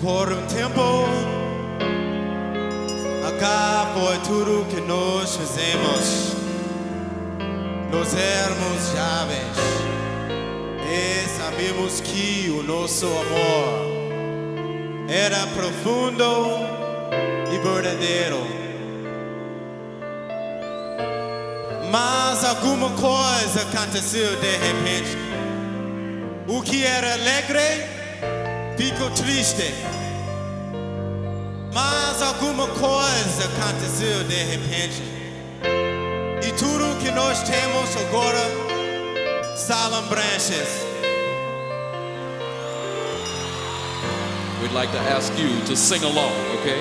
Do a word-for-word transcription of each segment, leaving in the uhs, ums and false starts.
Por um tempo, acá foi tudo que nós fizemos. Nós éramos jovens e sabemos que o nosso amor era profundo e verdadeiro. Mas alguma coisa aconteceu de repente. O que era alegre ficou triste. Mas alguma coisa aconteceu de repente. E tudo que nós temos agora são lembranças. We'd like to ask you to sing along, okay?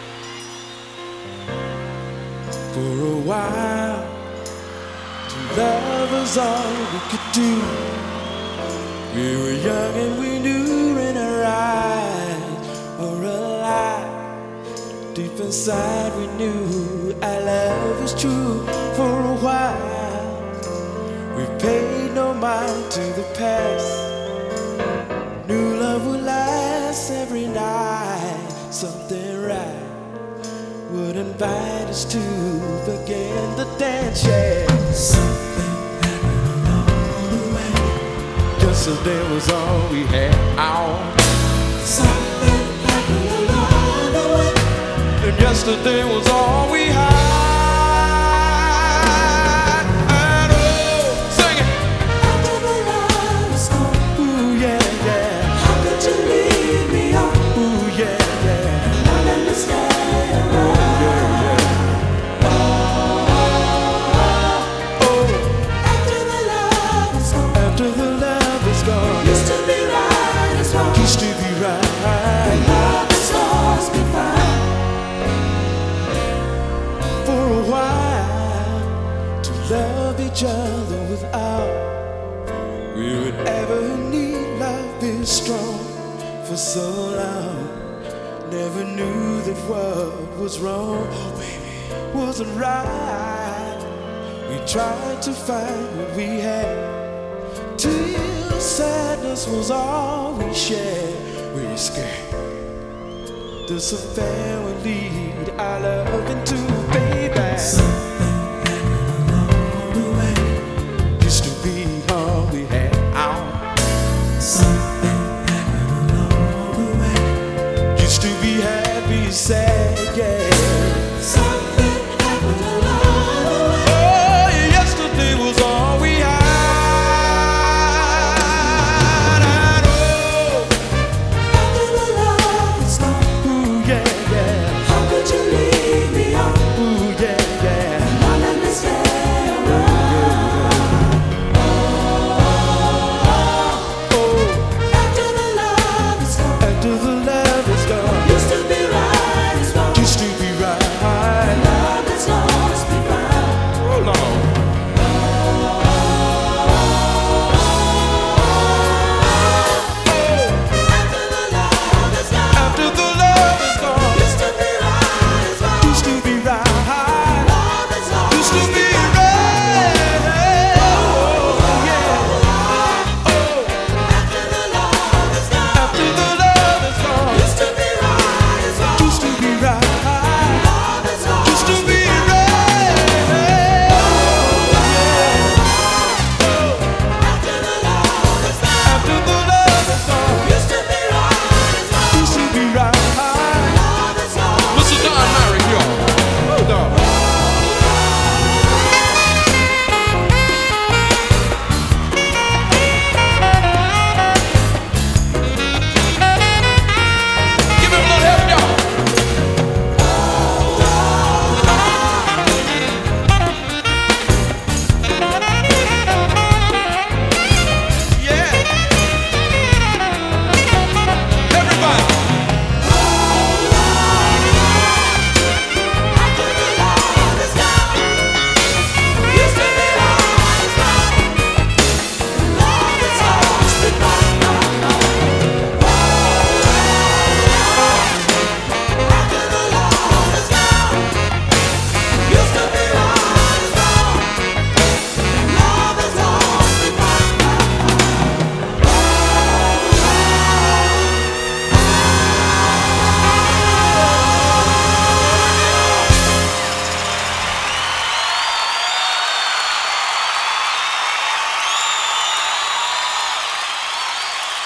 For a while, to love was all we could do. We were young and we knew in our eyes were alive. Deep inside we knew our love was true. For a while, we paid no mind to the past. New love would last every night. Something right would invite us to begin the dance, yeah. Something happened along the way. Yesterday was all we had. Ow. Something happened along the way. And yesterday was all we had. And oh, sing it. After the love is gone. Ooh, yeah, yeah. How could you leave me on? Ooh, yeah, yeah. Not let me stay around. Used to be right as wrong. Used to be right. When love is lost, we find. For a while, to love each other without we would ever need love this strong. For so long, never knew that what was wrong, oh baby, wasn't right. We tried to find what we had. Till sadness was all we shared. We were scared this affair would lead our love into